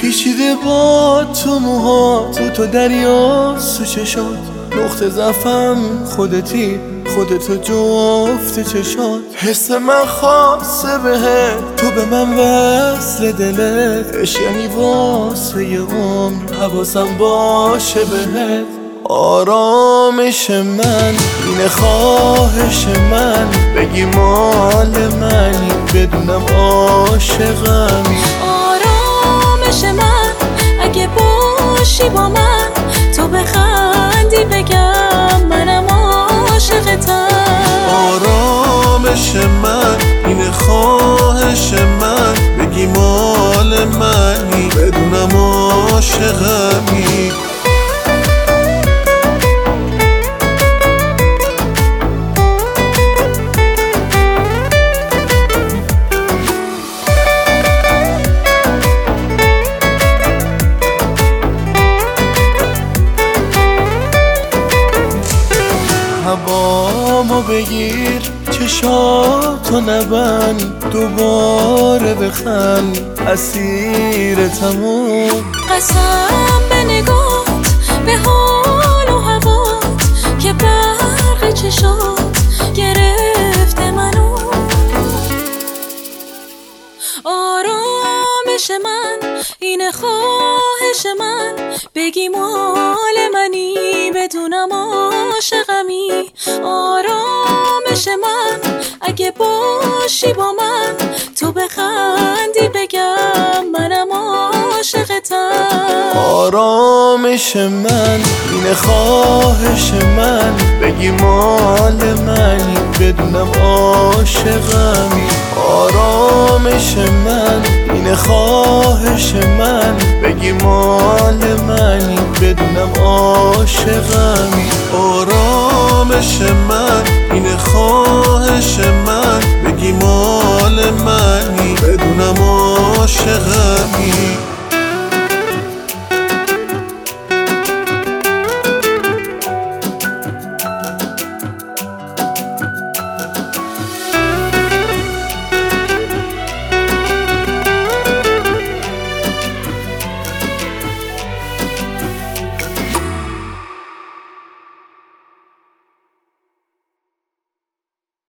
پیچیده با تو موهات تو دریا سو چشات نقطه ضعفم خودتی خودتو جفت چشات حس من خاصه بهت تو به من وصل دلت عشق یعنی واسه یه عمر حواسم باشه بهت آرامش من اینه خواهش من بگی مال منی بدونم عاشقمی آرامش من اگه باشی با من تو بخندی بگم منم عاشقتم آرامش من اینه خواهش من بگی مال منی بدونم عاشقمی هوامو بگیر چشاتو نبند دوباره بخند اسیرتمو قسم به نگات به حال و هوات که برق چشات گرفته منو آرامش من اینه خواهش من بگی مال منی بدونم عاشقمی آرامش من اگه باشی با من تو بخندی بگم منم عاشقتم آرامش من اینه خواهش من بگی مال منی بدونم عاشقمی آرامش من اینه خواهش من بگی مال منی بدونم عاشقمی آرامش من اینه خواهش من بگی مال منی بدونم عاشقمی